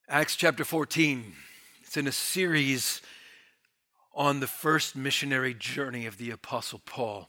Acts chapter 14. It's in a series on the first missionary journey of the Apostle Paul.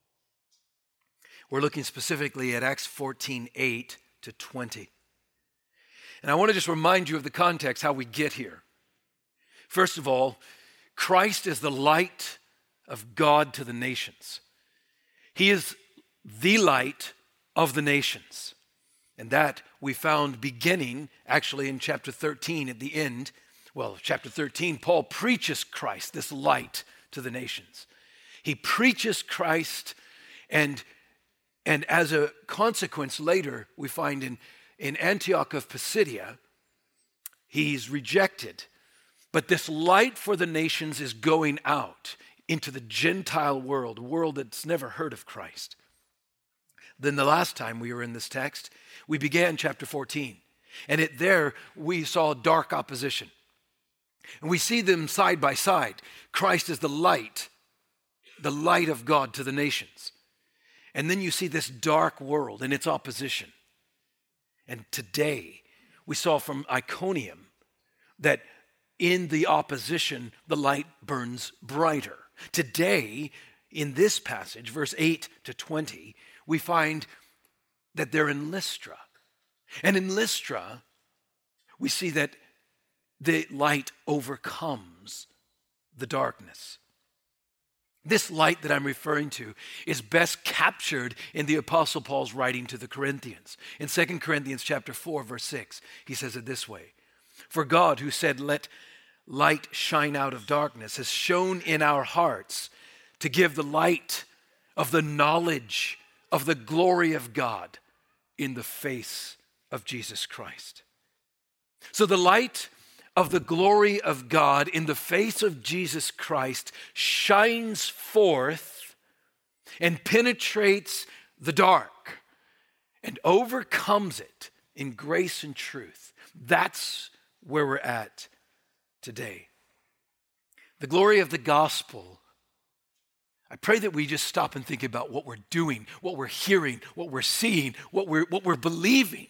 We're looking specifically at Acts 14:8 to 20. And I want to just remind you of the context, how we get here. First of all, Christ is the light of God to the nations. He is the light of the nations. And that we found beginning actually in chapter 13 at the end. Well, chapter 13, Paul preaches Christ, this light to the nations. He preaches Christ, and as a consequence later, we find in Antioch of Pisidia, he's rejected. But this light for the nations is going out into the Gentile world, a world that's never heard of Christ. Then the last time we were in this text, we began chapter 14. And there we saw dark opposition. And we see them side by side. Christ is the light of God to the nations. And then you see this dark world and its opposition. And today we saw from Iconium that in the opposition, the light burns brighter. Today, in this passage, verse 8 to 20, we find that they're in Lystra. And in Lystra, we see that the light overcomes the darkness. This light that I'm referring to is best captured in the Apostle Paul's writing to the Corinthians. In 2 Corinthians chapter 4, verse 6, he says it this way: "For God, who said, 'Let light shine out of darkness,' has shone in our hearts to give the light of the knowledge of the glory of God in the face of Jesus Christ." So the light of the glory of God in the face of Jesus Christ shines forth and penetrates the dark and overcomes it in grace and truth. That's where we're at today. The glory of the gospel. I pray that we just stop and think about what we're doing, what we're hearing, what we're seeing, what we're believing.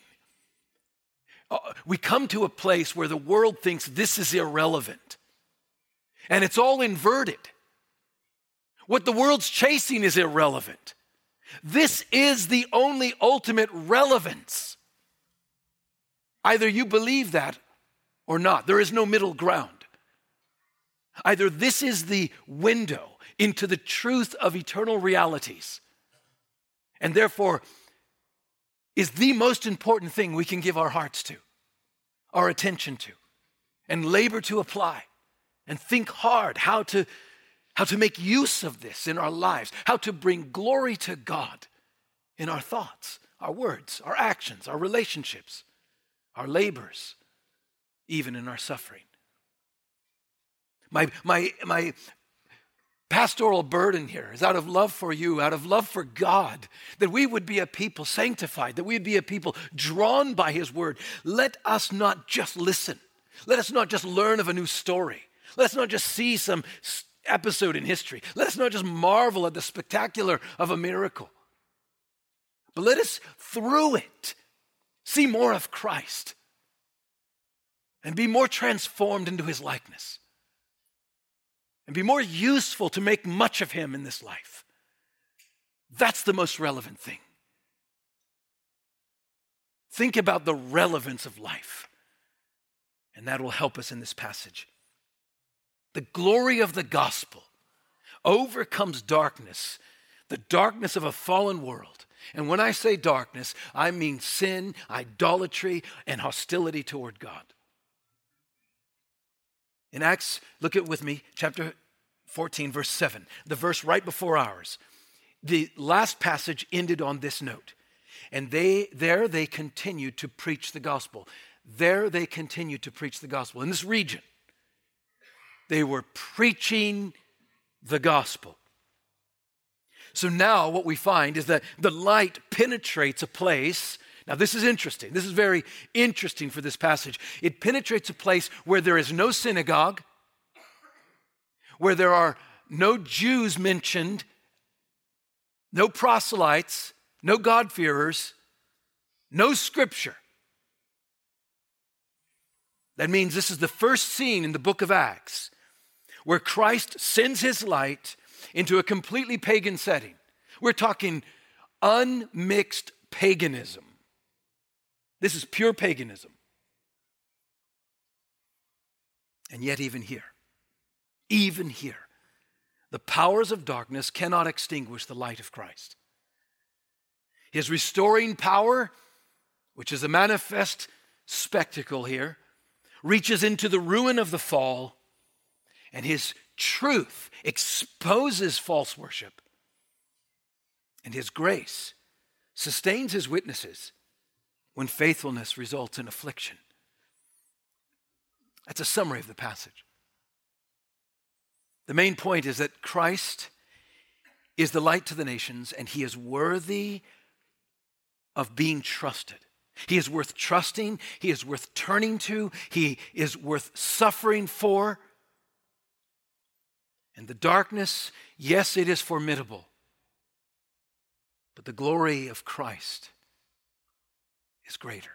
We come to a place where the world thinks this is irrelevant. And it's all inverted. What the world's chasing is irrelevant. This is the only ultimate relevance. Either you believe that or not. There is no middle ground. Either this is the window into the truth of eternal realities, and therefore is the most important thing we can give our hearts to, our attention to, and labor to apply, and think hard how to make use of this in our lives, how to bring glory to God in our thoughts, our words, our actions, our relationships, our labors, even in our suffering. My pastoral burden here is out of love for you, out of love for God, that we would be a people sanctified, that we would be a people drawn by His word. Let us not just listen. Let us not just learn of a new story. Let us not just see some episode in history. Let us not just marvel at the spectacular of a miracle. But let us, through it, see more of Christ and be more transformed into His likeness, and be more useful to make much of Him in this life. That's the most relevant thing. Think about the relevance of life, and that will help us in this passage. The glory of the gospel overcomes darkness, the darkness of a fallen world. And when I say darkness, I mean sin, idolatry, and hostility toward God. In Acts, look at with me, chapter 14, verse 7, the verse right before ours. The last passage ended on this note. And they continued to preach the gospel. There they continued to preach the gospel. In this region, they were preaching the gospel. So now what we find is that the light penetrates a place. Now, this is interesting. This is very interesting for this passage. It penetrates a place where there is no synagogue, where there are no Jews mentioned, no proselytes, no God-fearers, no scripture. That means this is the first scene in the book of Acts where Christ sends his light into a completely pagan setting. We're talking unmixed paganism. This is pure paganism. And yet even here, the powers of darkness cannot extinguish the light of Christ. His restoring power, which is a manifest spectacle here, reaches into the ruin of the fall, and his truth exposes false worship. And his grace sustains his witnesses when faithfulness results in affliction. That's a summary of the passage. The main point is that Christ is the light to the nations, and he is worthy of being trusted. He is worth trusting. He is worth turning to. He is worth suffering for. And the darkness, yes, it is formidable, but the glory of Christ is greater.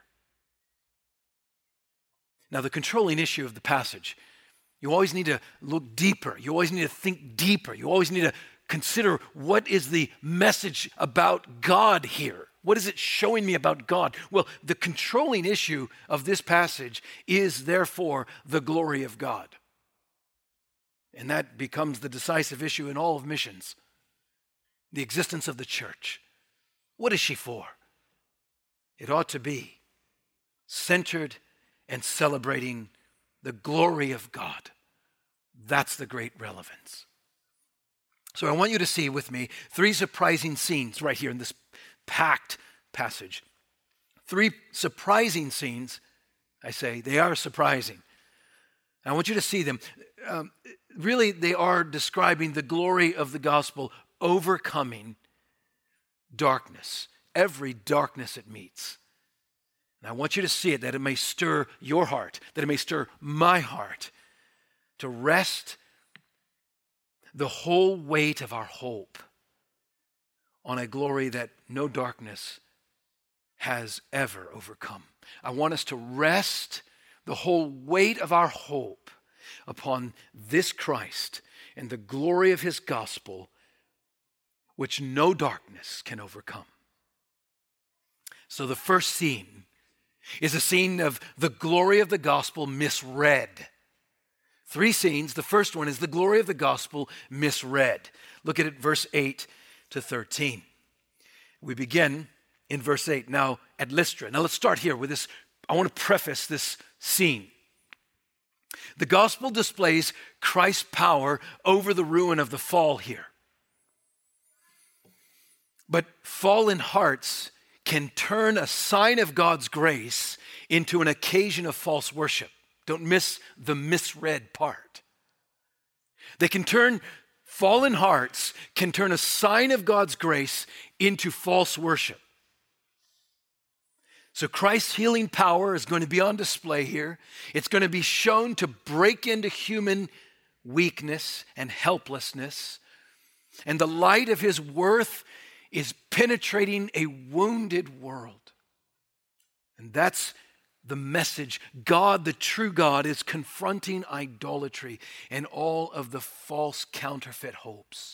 Now, the controlling issue of the passage, you always need to look deeper. You always need to think deeper. You always need to consider, what is the message about God here? What is it showing me about God? Well, the controlling issue of this passage is therefore the glory of God. And that becomes the decisive issue in all of missions. The existence of the church. What is she for? It ought to be centered and celebrating the glory of God. That's the great relevance. So I want you to see with me 3 surprising scenes right here in this packed passage. 3 surprising scenes. I say they are surprising. I want you to see them. Really, they are describing the glory of the gospel overcoming darkness, every darkness it meets. And I want you to see it, that it may stir your heart, that it may stir my heart, to rest the whole weight of our hope on a glory that no darkness has ever overcome. I want us to rest the whole weight of our hope upon this Christ and the glory of his gospel, which no darkness can overcome. So the first scene is a scene of the glory of the gospel misread. 3 scenes. The first one is the glory of the gospel misread. Look at it, verse 8 to 13. We begin in verse 8. Now at Lystra. Now let's start here with this. I want to preface this scene. The gospel displays Christ's power over the ruin of the fall here. But fallen hearts can turn a sign of God's grace into an occasion of false worship. Don't miss the misread part. Fallen hearts can turn a sign of God's grace into false worship. So Christ's healing power is going to be on display here. It's going to be shown to break into human weakness and helplessness. And the light of his worth is penetrating a wounded world. And that's the message. God, the true God, is confronting idolatry and all of the false counterfeit hopes.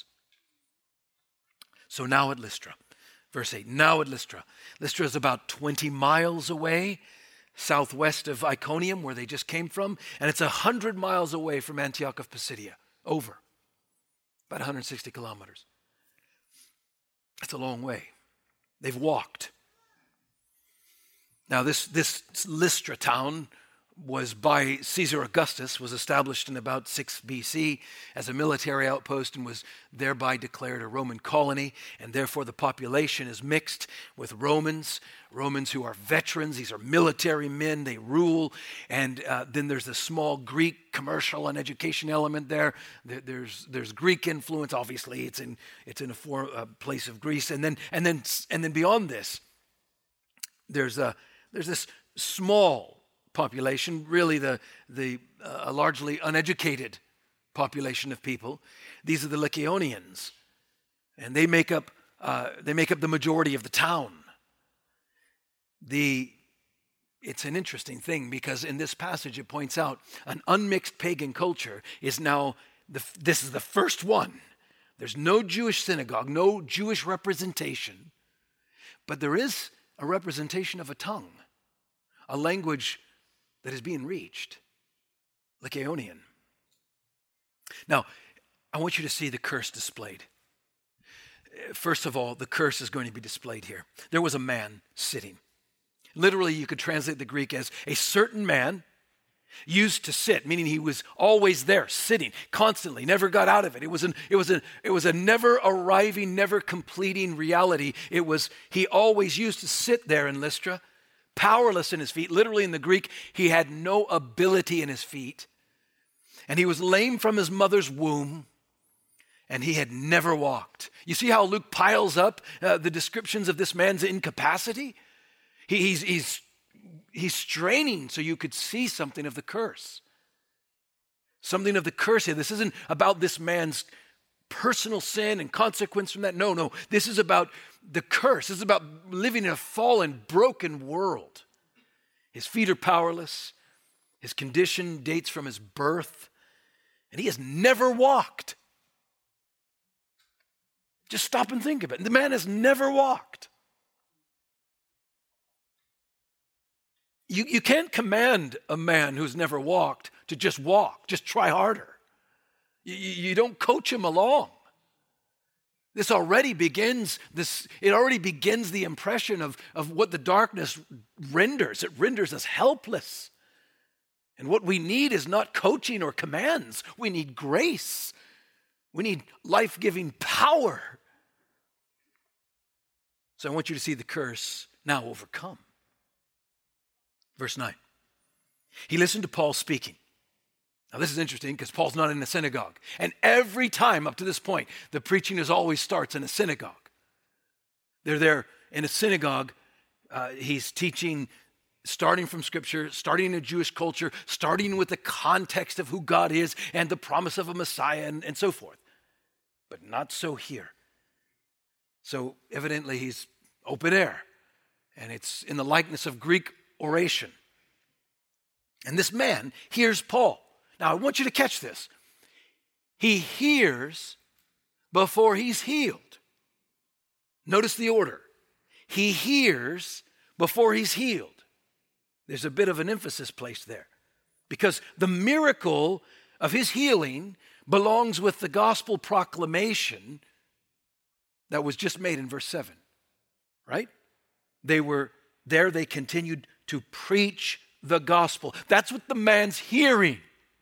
So now at Lystra, verse 8, now at Lystra. Lystra is about 20 miles away, southwest of Iconium, where they just came from, and it's 100 miles away from Antioch of Pisidia, over, about 160 kilometers. That's a long way. They've walked. Now this Lystra town was by Caesar Augustus, was established in about 6 BC as a military outpost and was thereby declared a Roman colony, and therefore the population is mixed with Romans who are veterans. These are military men, they rule, and then there's a small Greek commercial and education element there. There's Greek influence, obviously it's in a place of Greece, and then beyond this, there's this small population, really the largely uneducated population of people. These are the Lycaonians, and they make up the majority of the town. The it's an interesting thing because in this passage it points out an unmixed pagan culture is now, this is the first one. There's no Jewish synagogue, no Jewish representation, but there is a representation of a tongue, a language that is being reached, Lycaonian. Now, I want you to see the curse displayed. First of all, the curse is going to be displayed here. There was a man sitting. Literally, you could translate the Greek as a certain man used to sit, meaning he was always there, sitting constantly, never got out of it. It was a never arriving, never completing reality. He always used to sit there in Lystra, powerless in his feet. Literally in the Greek, he had no ability in his feet. And he was lame from his mother's womb, and he had never walked. You see how Luke piles up the descriptions of this man's incapacity? He's straining so you could see something of the curse. Something of the curse here. This isn't about this man's personal sin and consequence from that. No. This is about the curse. This is about living in a fallen, broken world. His feet are powerless. His condition dates from his birth. And he has never walked. Just stop and think of it. The man has never walked. You can't command a man who's never walked to just walk, just try harder. You don't coach him along. It already begins the impression of what the darkness renders. It renders us helpless. And what we need is not coaching or commands. We need grace. We need life-giving power. So I want you to see the curse now overcome. Verse 9. He listened to Paul speaking. Now this is interesting because Paul's not in a synagogue. And every time up to this point, the preaching always starts in a synagogue. They're there in a synagogue. He's teaching, starting from Scripture, starting in a Jewish culture, starting with the context of who God is and the promise of a Messiah and so forth. But not so here. So evidently he's open air. And it's in the likeness of Greek oration. And this man hears Paul. Now, I want you to catch this. He hears before he's healed. Notice the order. He hears before he's healed. There's a bit of an emphasis placed there. Because the miracle of his healing belongs with the gospel proclamation that was just made in verse 7. Right? They were there, they continued to preach the gospel. That's what the man's hearing.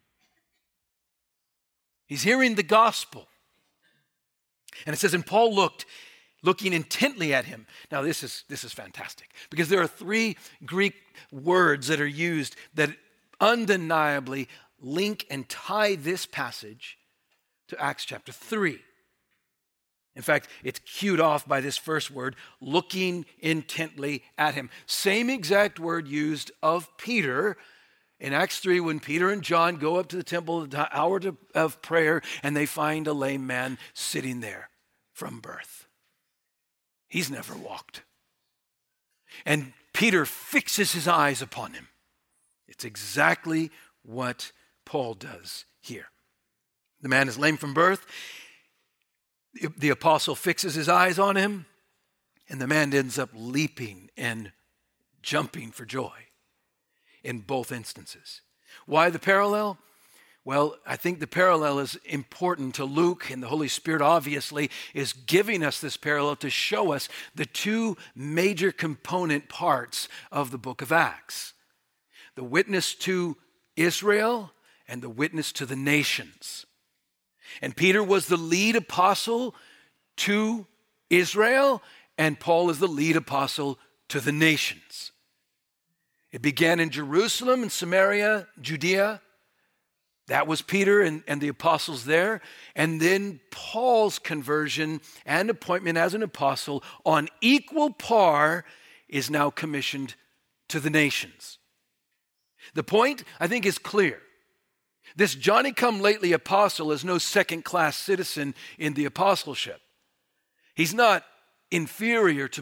He's hearing the gospel. And it says, and Paul looking intently at him. Now this is fantastic because there are 3 Greek words that are used that undeniably link and tie this passage to Acts chapter 3. In fact, it's cued off by this first word, looking intently at him. Same exact word used of Peter in Acts 3 when Peter and John go up to the temple at the hour of prayer and they find a lame man sitting there from birth. He's never walked. And Peter fixes his eyes upon him. It's exactly what Paul does here. The man is lame from birth. The apostle fixes his eyes on him, and the man ends up leaping and jumping for joy in both instances. Why the parallel? Well, I think the parallel is important to Luke, and the Holy Spirit obviously is giving us this parallel to show us the 2 major component parts of the book of Acts. The witness to Israel and the witness to the nations. And Peter was the lead apostle to Israel, and Paul is the lead apostle to the nations. It began in Jerusalem and Samaria, Judea. That was Peter and the apostles there. And then Paul's conversion and appointment as an apostle on equal par is now commissioned to the nations. The point, I think, is clear. This Johnny-come-lately apostle is no second-class citizen in the apostleship. He's not inferior to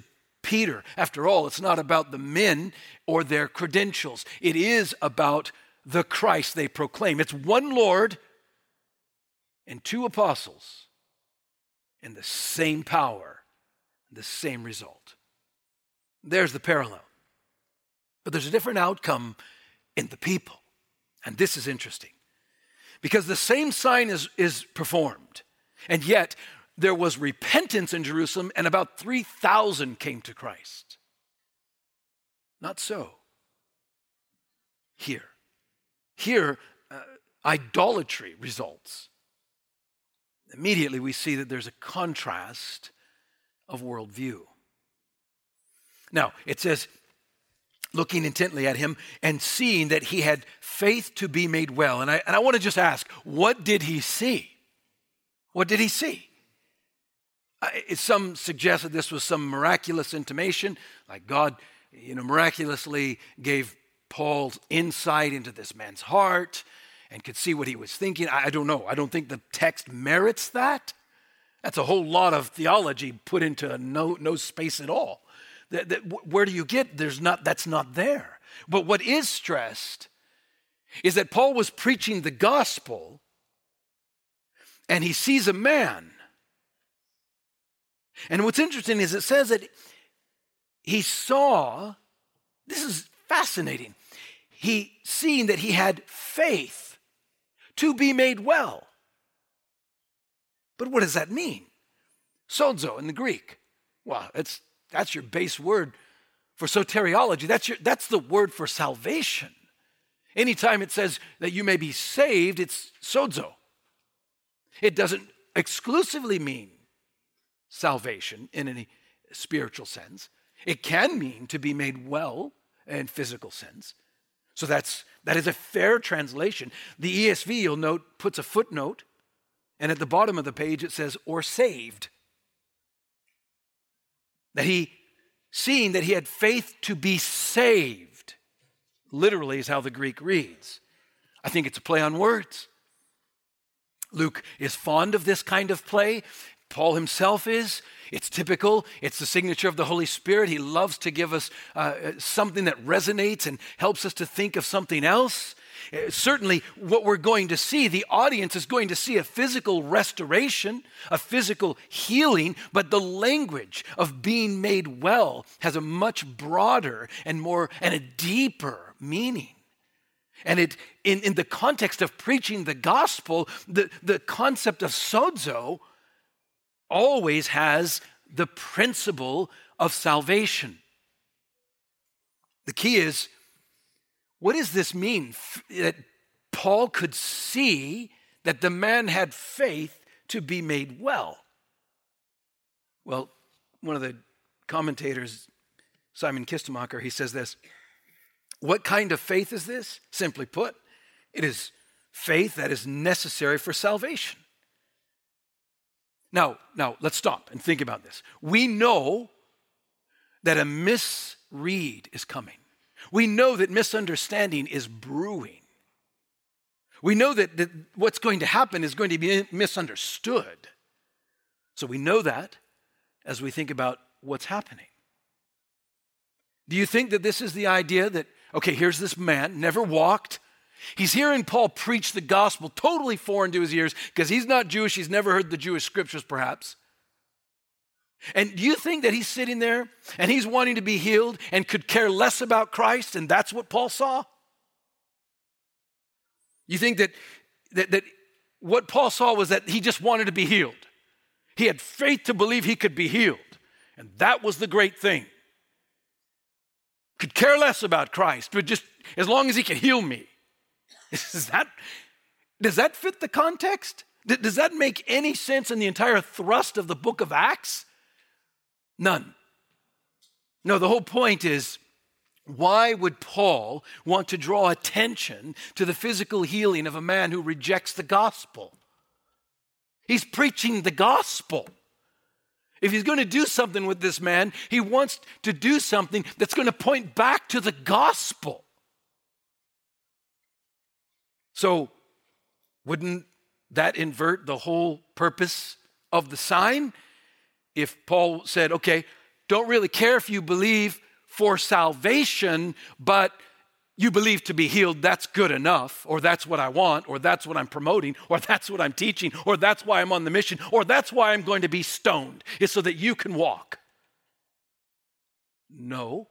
Peter. After all, it's not about the men or their credentials. It is about the Christ they proclaim. It's one Lord and two apostles and the same power, the same result. There's the parallel. But there's a different outcome in the people. And this is interesting. Because the same sign is performed. And yet, there was repentance in Jerusalem, and about 3,000 came to Christ. Not so here. Here, idolatry results. Immediately, we see that there's a contrast of worldview. Now, it says, looking intently at him and seeing that he had faith to be made well. And I want to just ask, what did he see? What did he see? Some suggest that this was some miraculous intimation, like God, miraculously gave Paul insight into this man's heart and could see what he was thinking. I don't know. I don't think the text merits that. That's a whole lot of theology put into no space at all. Where do you get? That's not there. But what is stressed is that Paul was preaching the gospel and he sees a man. And what's interesting is it says that he saw, this is fascinating, he seeing that he had faith to be made well. But what does that mean? Sozo in the Greek. Well, that's your base word for soteriology. That's the word for salvation. Anytime it says that you may be saved, it's sozo. It doesn't exclusively mean salvation in any spiritual sense. It can mean to be made well in physical sense. So that is a fair translation. The ESV, you'll note, puts a footnote, and at the bottom of the page it says, or saved. That he, seeing that he had faith to be saved, literally is how the Greek reads. I think it's a play on words. Luke is fond of this kind of play. Paul himself is. It's typical. It's the signature of the Holy Spirit. He loves to give us something that resonates and helps us to think of something else. Certainly, what we're going to see, the audience is going to see a physical restoration, a physical healing, but the language of being made well has a much broader and a deeper meaning. And in the context of preaching the gospel, the concept of sozo always has the principle of salvation. The key is, what does this mean? That Paul could see that the man had faith to be made well. Well, one of the commentators, Simon Kistemacher, he says this: what kind of faith is this? Simply put, it is faith that is necessary for salvation. Now, let's stop and think about this. We know that a misread is coming. We know that misunderstanding is brewing. We know that what's going to happen is going to be misunderstood. So we know that as we think about what's happening. Do you think that this is the idea that, okay, here's this man, never walked. He's hearing Paul preach the gospel, totally foreign to his ears, because he's not Jewish. He's never heard the Jewish scriptures, perhaps. And do you think that he's sitting there and he's wanting to be healed and could care less about Christ, and that's what Paul saw? You think that what Paul saw was that he just wanted to be healed. He had faith to believe he could be healed, and that was the great thing. Could care less about Christ, but just as long as he can heal me. Does that fit the context? Does that make any sense in the entire thrust of the book of Acts? None. No, the whole point is, why would Paul want to draw attention to the physical healing of a man who rejects the gospel? He's preaching the gospel. If he's going to do something with this man, he wants to do something that's going to point back to the gospel. So, wouldn't that invert the whole purpose of the sign? If Paul said, okay, don't really care if you believe for salvation, but you believe to be healed, that's good enough, or that's what I want, or that's what I'm promoting, or that's what I'm teaching, or that's why I'm on the mission, or that's why I'm going to be stoned, is so that you can walk. No.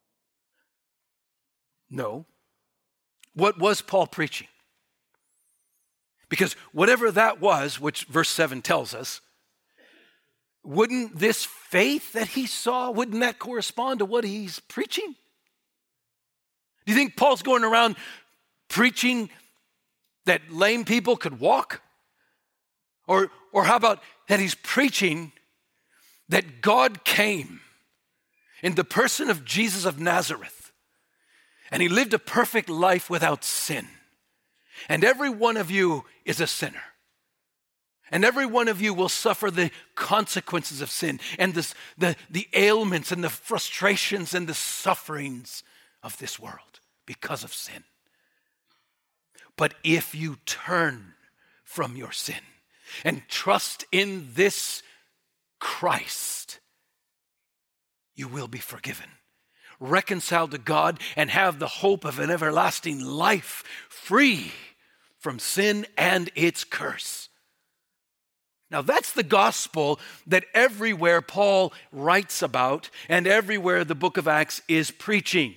What was Paul preaching? Because whatever that was, which verse 7 tells us, wouldn't this faith that he saw, wouldn't that correspond to what he's preaching? Do you think Paul's going around preaching that lame people could walk? Or how about that he's preaching that God came in the person of Jesus of Nazareth, and he lived a perfect life without sin. And every one of you is a sinner. And every one of you will suffer the consequences of sin and the ailments and the frustrations and the sufferings of this world because of sin. But if you turn from your sin and trust in this Christ, you will be forgiven, reconciled to God, and have the hope of an everlasting life, free from sin and its curse. Now that's the gospel that everywhere Paul writes about and everywhere the book of Acts is preaching.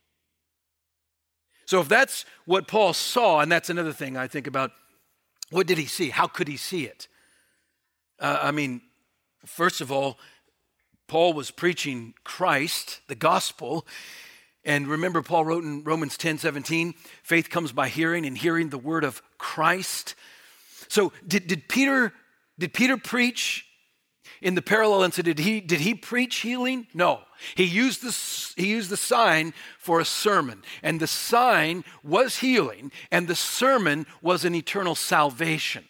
So if that's what Paul saw, and that's another thing I think about, what did he see? How could he see it? First of all, Paul was preaching Christ, the gospel. And remember, Paul wrote in Romans 10:17, faith comes by hearing, and hearing the word of Christ. So did Peter preach in the parallel incident? Did he preach healing? No. He used the sign for a sermon, and the sign was healing, and the sermon was an eternal salvation.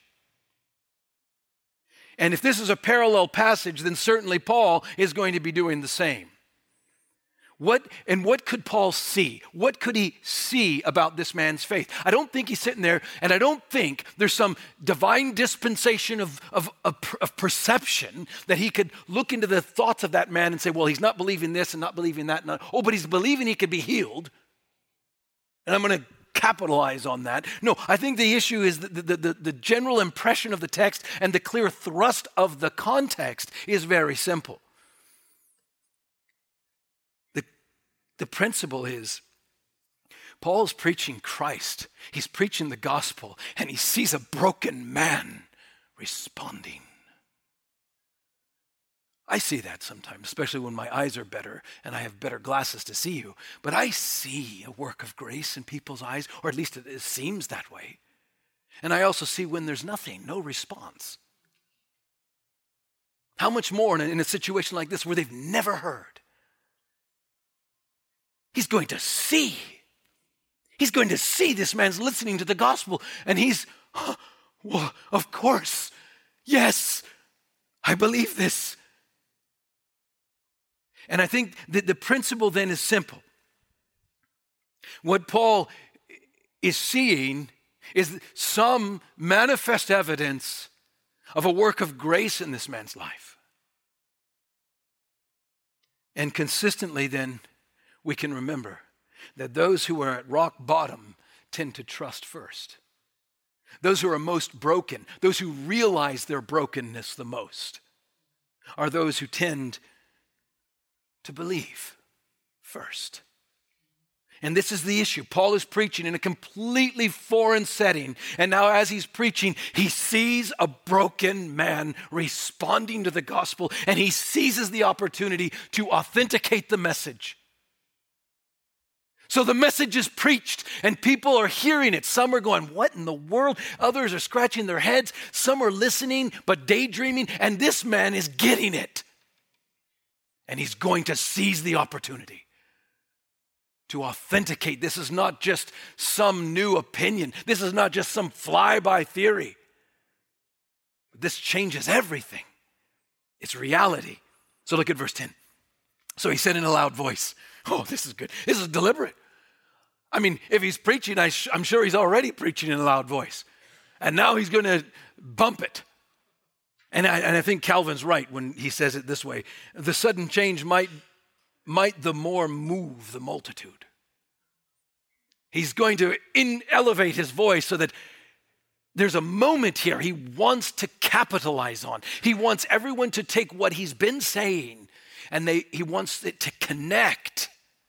And if this is a parallel passage, then certainly Paul is going to be doing the same. What could Paul see? What could he see about this man's faith? I don't think he's sitting there, and I don't think there's some divine dispensation of perception that he could look into the thoughts of that man and say, well, he's not believing this and not believing that. But he's believing he could be healed. And I'm going to capitalize on that. No, I think the issue is the general impression of the text and the clear thrust of the context is very simple. The principle is Paul's preaching Christ. He's preaching the gospel, and he sees a broken man responding. I see that sometimes, especially when my eyes are better and I have better glasses to see you. But I see a work of grace in people's eyes, or at least it seems that way. And I also see when there's nothing, no response. How much more in a situation like this where they've never heard? He's going to see. He's going to see this man's listening to the gospel. And he's, well, of course, yes, I believe this. And I think that the principle then is simple. What Paul is seeing is some manifest evidence of a work of grace in this man's life. And consistently then, we can remember that those who are at rock bottom tend to trust first. Those who are most broken, those who realize their brokenness the most, are those who tend to believe first. And this is the issue. Paul is preaching in a completely foreign setting. And now as he's preaching, he sees a broken man responding to the gospel, and he seizes the opportunity to authenticate the message. So the message is preached and people are hearing it. Some are going, what in the world? Others are scratching their heads. Some are listening but daydreaming. And this man is getting it. And he's going to seize the opportunity to authenticate. This is not just some new opinion. This is not just some flyby theory. This changes everything. It's reality. So look at verse 10. So he said in a loud voice, oh, this is good. This is deliberate. I mean, if he's preaching, I'm sure he's already preaching in a loud voice. And now he's going to bump it And I think Calvin's right when he says it this way. The sudden change might the more move the multitude. He's going to elevate his voice so that there's a moment here he wants to capitalize on. He wants everyone to take what he's been saying and he wants it to connect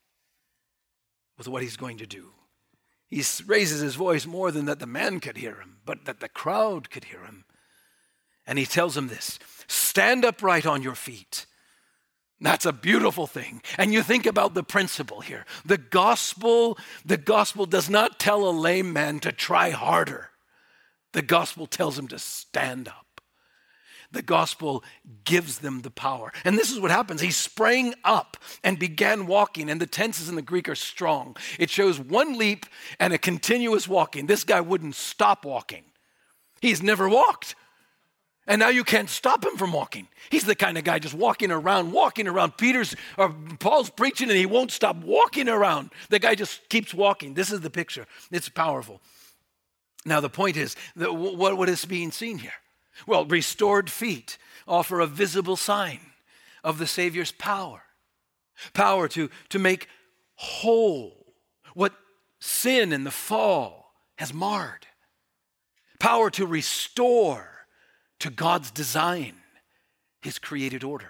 with what he's going to do. He raises his voice more than that the man could hear him, but that the crowd could hear him. And he tells them this: stand upright on your feet. That's a beautiful thing. And you think about the principle here. The gospel does not tell a lame man to try harder. The gospel tells him to stand up. The gospel gives them the power. And this is what happens. He sprang up and began walking, and the tenses in the Greek are strong. It shows one leap and a continuous walking. This guy wouldn't stop walking. He's never walked. And now you can't stop him from walking. He's the kind of guy just walking around. Paul's preaching and he won't stop walking around. The guy just keeps walking. This is the picture. It's powerful. Now the point is, what is being seen here? Well, restored feet offer a visible sign of the Savior's power. Power to make whole what sin and the fall has marred. Power to restore to God's design, his created order.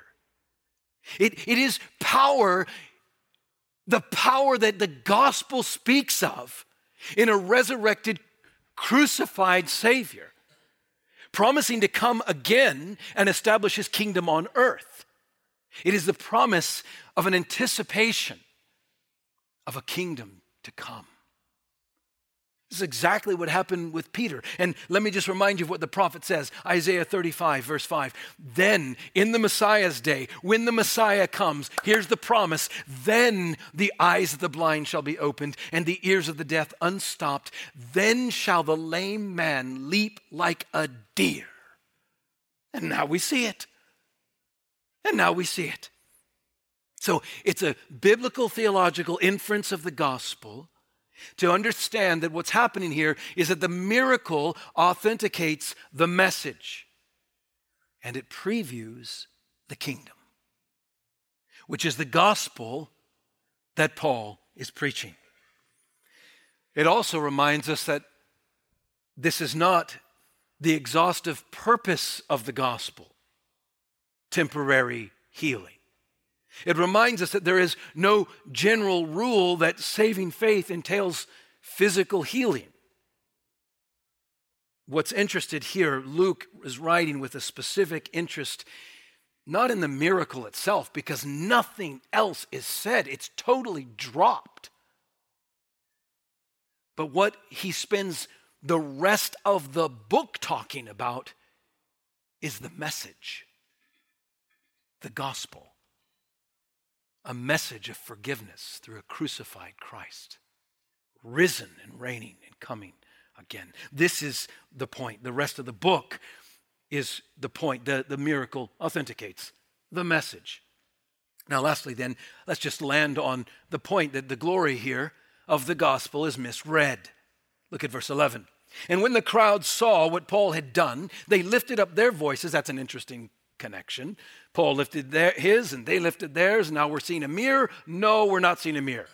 It is power, the power that the gospel speaks of in a resurrected, crucified Savior, promising to come again and establish his kingdom on earth. It is the promise of an anticipation of a kingdom to come. This is exactly what happened with Peter. And let me just remind you of what the prophet says. Isaiah 35, verse 5. Then in the Messiah's day, when the Messiah comes, here's the promise. Then the eyes of the blind shall be opened and the ears of the deaf unstopped. Then shall the lame man leap like a deer. And now we see it. So it's a biblical theological inference of the gospel to understand that what's happening here is that the miracle authenticates the message and it previews the kingdom, which is the gospel that Paul is preaching. It also reminds us that this is not the exhaustive purpose of the gospel, temporary healing. It reminds us that there is no general rule that saving faith entails physical healing. What's interested here, Luke is writing with a specific interest, not in the miracle itself, because nothing else is said. It's totally dropped. But what he spends the rest of the book talking about is the message, the gospel. A message of forgiveness through a crucified Christ, risen and reigning and coming again. This is the point. The rest of the book is the point. The miracle authenticates the message. Now, lastly, then, let's just land on the point that the glory here of the gospel is misread. Look at verse 11. And when the crowd saw what Paul had done, they lifted up their voices. That's an interesting connection. Paul lifted his and they lifted theirs. Now we're seeing a mirror. No, we're not seeing a mirror.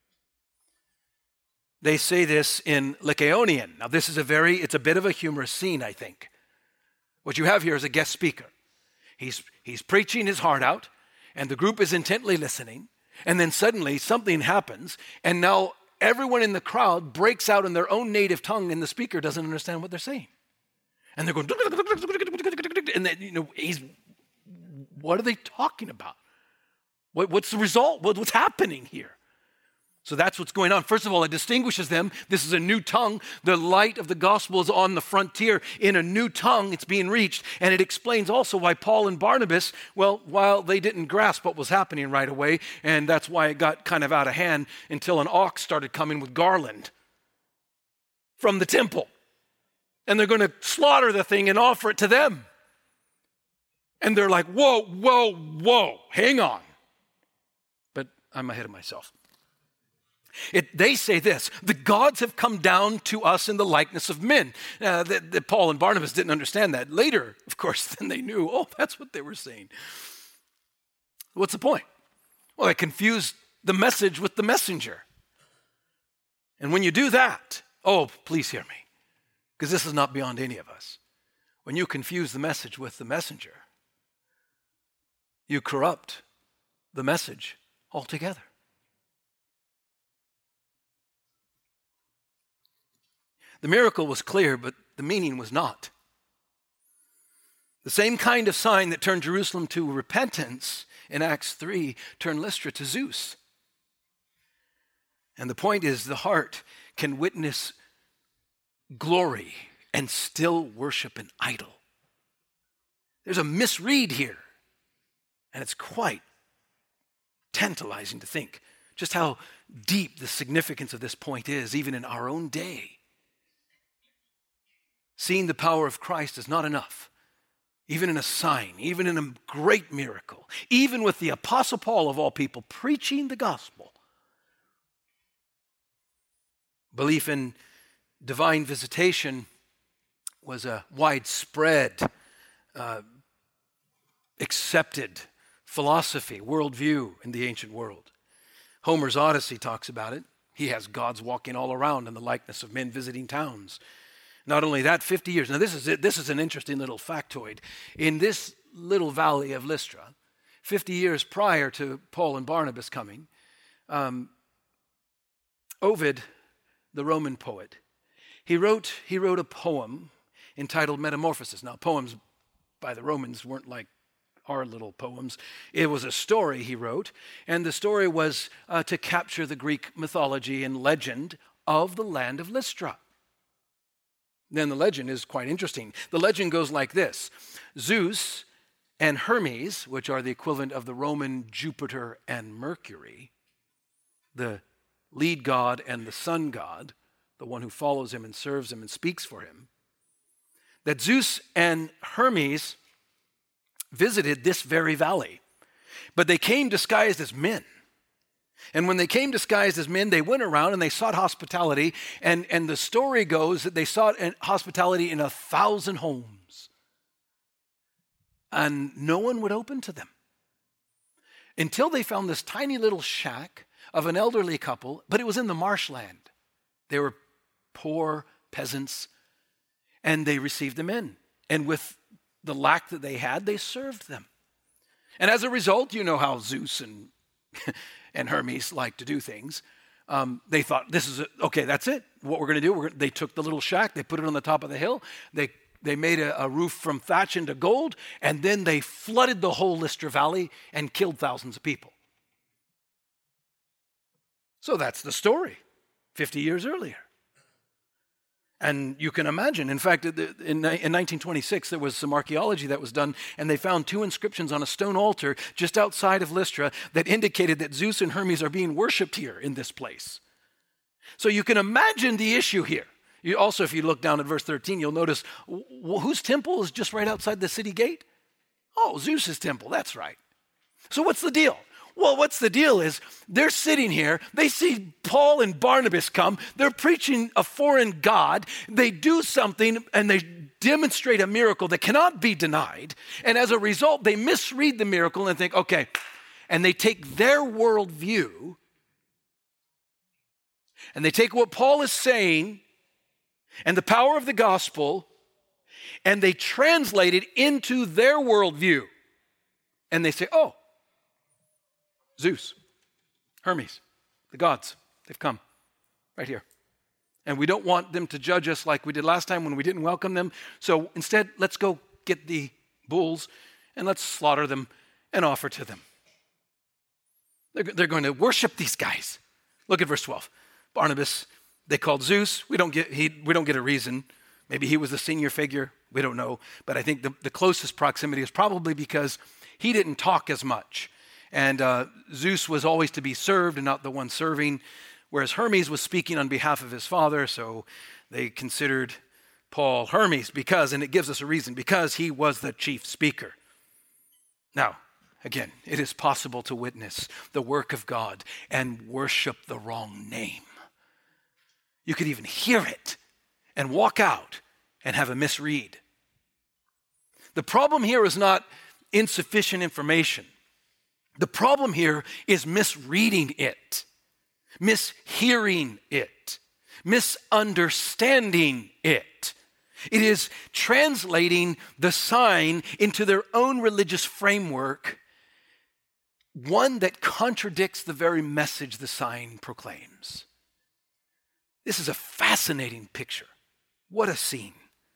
They say this in Lycaonian. Now this is it's a bit of a humorous scene, I think. What you have here is a guest speaker. He's preaching his heart out and the group is intently listening. And then suddenly something happens and now everyone in the crowd breaks out in their own native tongue and the speaker doesn't understand what they're saying. And they're going, and then, what are they talking about? What's the result? What's happening here? So that's what's going on. First of all, it distinguishes them. This is a new tongue. The light of the gospel is on the frontier. In a new tongue, it's being reached. And it explains also why Paul and Barnabas, while they didn't grasp what was happening right away, and that's why it got kind of out of hand until an ox started coming with garland from the temple. And they're going to slaughter the thing and offer it to them. And they're like, whoa, hang on. But I'm ahead of myself. They say this: the gods have come down to us in the likeness of men. Paul and Barnabas didn't understand that. Later, of course, then they knew, oh, that's what they were saying. What's the point? Well, they confused the message with the messenger. And when you do that, oh, please hear me, because this is not beyond any of us. When you confuse the message with the messenger, you corrupt the message altogether. The miracle was clear, but the meaning was not. The same kind of sign that turned Jerusalem to repentance in Acts 3 turned Lystra to Zeus. And the point is, the heart can witness glory and still worship an idol. There's a misread here, and it's quite tantalizing to think just how deep the significance of this point is, even in our own day. Seeing the power of Christ is not enough, even in a sign, even in a great miracle, even with the Apostle Paul, of all people, preaching the gospel. Belief in divine visitation was a widespread, accepted philosophy, worldview in the ancient world. Homer's Odyssey talks about it. He has gods walking all around in the likeness of men visiting towns. Not only that, 50 years. Now this is an interesting little factoid. In this little valley of Lystra, 50 years prior to Paul and Barnabas coming, Ovid, the Roman poet, he wrote a poem entitled Metamorphosis. Now, poems by the Romans weren't like our little poems. It was a story he wrote, and the story was to capture the Greek mythology and legend of the land of Lystra. Then the legend is quite interesting. The legend goes like this: Zeus and Hermes, which are the equivalent of the Roman Jupiter and Mercury, the lead god and the sun god, the one who follows him and serves him and speaks for him, that Zeus and Hermes visited this very valley, but they came disguised as men. And when they came disguised as men, they went around and they sought hospitality. And the story goes that they sought hospitality in 1,000 homes. And no one would open to them until they found this tiny little shack of an elderly couple, but it was in the marshland. They were poor peasants, and they received them in. And with the lack that they had, they served them. And as a result, you know how Zeus and Hermes like to do things. They thought, okay, that's it. What we're going to do, they took the little shack, they put it on the top of the hill, they made a roof from thatch into gold, and then they flooded the whole Lystra Valley and killed thousands of people. So that's the story, 50 years earlier. And you can imagine, in fact, in 1926, there was some archaeology that was done, and they found 2 inscriptions on a stone altar just outside of Lystra that indicated that Zeus and Hermes are being worshipped here in this place. So you can imagine the issue here. Also, if you look down at verse 13, you'll notice whose temple is just right outside the city gate? Oh, Zeus's temple, that's right. So what's the deal? Well, what's the deal is they're sitting here, they see Paul and Barnabas come, they're preaching a foreign god, they do something and they demonstrate a miracle that cannot be denied, and as a result, they misread the miracle and think, okay, and they take their worldview and they take what Paul is saying and the power of the gospel and they translate it into their worldview. And they say, oh, Zeus, Hermes, the gods, they've come right here. And we don't want them to judge us like we did last time when we didn't welcome them. So instead, let's go get the bulls and let's slaughter them and offer to them. They're going to worship these guys. Look at verse 12. Barnabas, they called Zeus. We don't get a reason. Maybe he was the senior figure. We don't know. But I think the closest proximity is probably because he didn't talk as much. And Zeus was always to be served and not the one serving, whereas Hermes was speaking on behalf of his father, so they considered Paul Hermes because, and it gives us a reason, because he was the chief speaker. Now, Again, it is possible to witness the work of God and worship the wrong name. You could even hear it and walk out and have a misread. The problem here is not insufficient information. The problem here is misreading it, mishearing it, misunderstanding it. It is translating the sign into their own religious framework, one that contradicts the very message the sign proclaims. This is a fascinating picture. What a scene.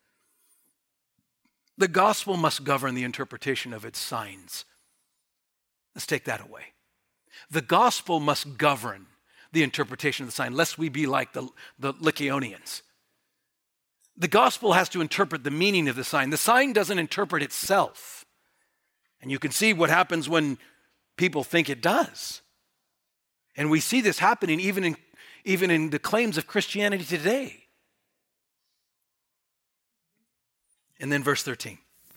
The gospel must govern the interpretation of its signs. Let's take that away. The gospel must govern the interpretation of the sign, lest we be like the Lycaonians. The gospel has to interpret the meaning of the sign. The sign doesn't interpret itself. And you can see what happens when people think it does. And we see this happening even in the claims of Christianity today. And then verse 13.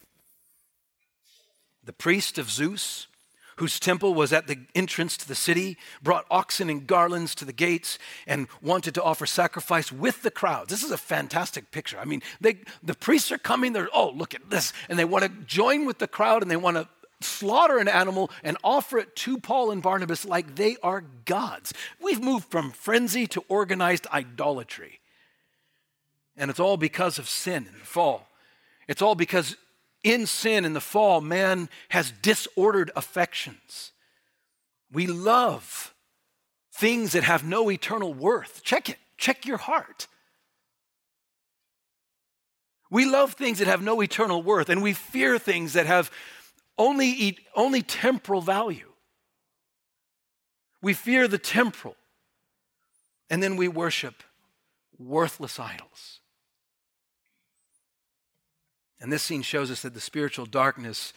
The priest of Zeus, whose temple was at the entrance to the city, brought oxen and garlands to the gates and wanted to offer sacrifice with the crowds. This is a fantastic picture. I mean, the priests are coming, look at this. And they want to join with the crowd and they want to slaughter an animal and offer it to Paul and Barnabas like they are gods. We've moved from frenzy to organized idolatry. And it's all because of sin and the fall. It's all because in sin and the fall, man has disordered affections. We love things that have no eternal worth. Check it. Check your heart. We love things that have no eternal worth, and we fear things that have only temporal value. We fear the temporal, and then we worship worthless idols. And this scene shows us that the spiritual darkness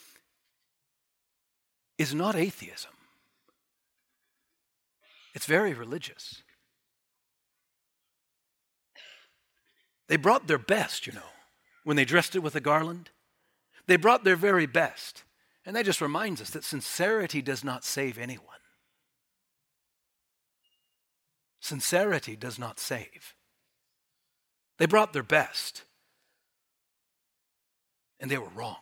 is not atheism. It's very religious. They brought their best, when they dressed it with a garland. They brought their very best. And that just reminds us that sincerity does not save anyone. Sincerity does not save. They brought their best. And they were wrong.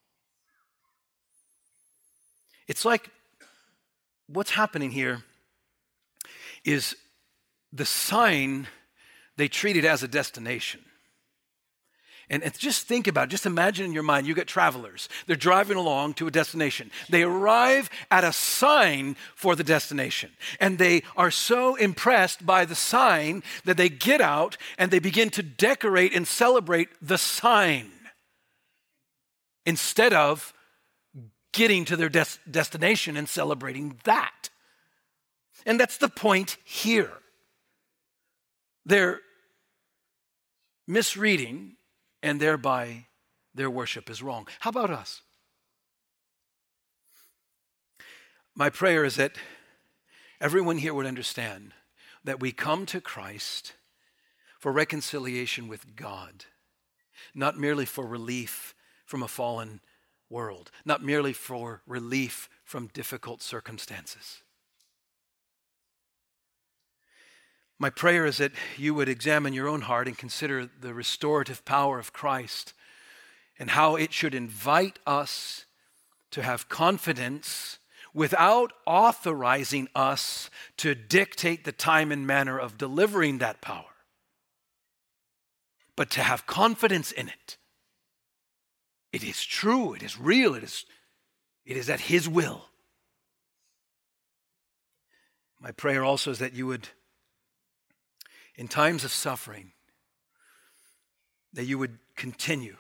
It's like what's happening here is the sign they treated as a destination. And just think about it. Just imagine in your mind, you get travelers. They're driving along to a destination. They arrive at a sign for the destination. And they are so impressed by the sign that they get out and they begin to decorate and celebrate the sign, instead of getting to their destination and celebrating that. And that's the point here. They're misreading, and thereby their worship is wrong. How about us? My prayer is that everyone here would understand that we come to Christ for reconciliation with God, not merely for relief from a fallen world, not merely for relief from difficult circumstances. My prayer is that you would examine your own heart and consider the restorative power of Christ and how it should invite us to have confidence without authorizing us to dictate the time and manner of delivering that power, but to have confidence in it. It is true, it is real, it is at His will. My prayer also is that you would, in times of suffering, that you would continue.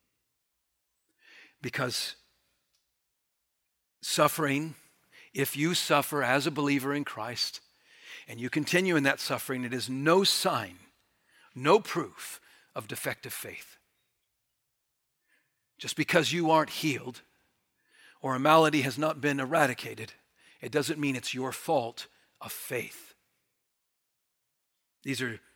Because suffering, if you suffer as a believer in Christ, and you continue in that suffering, it is no sign, no proof of defective faith. Just because you aren't healed or a malady has not been eradicated, it doesn't mean it's your fault of faith. These are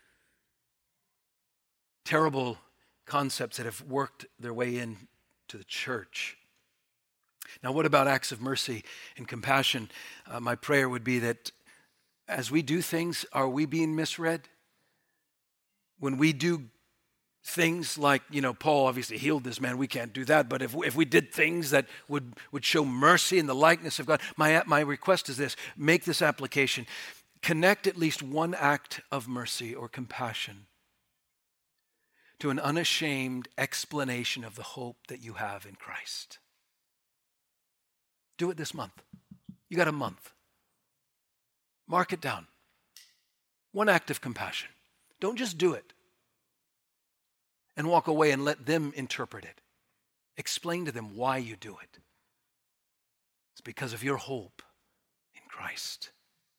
terrible concepts that have worked their way into the church. Now, what about acts of mercy and compassion? My prayer would be that as we do things, are we being misread? When we do things like, Paul obviously healed this man, we can't do that, but if we did things that would show mercy in the likeness of God, my request is this: make this application. Connect at least one act of mercy or compassion to an unashamed explanation of the hope that you have in Christ. Do it this month. You got a month. Mark it down. One act of compassion. Don't just do it and walk away and let them interpret it. Explain to them why you do it. It's because of your hope in Christ.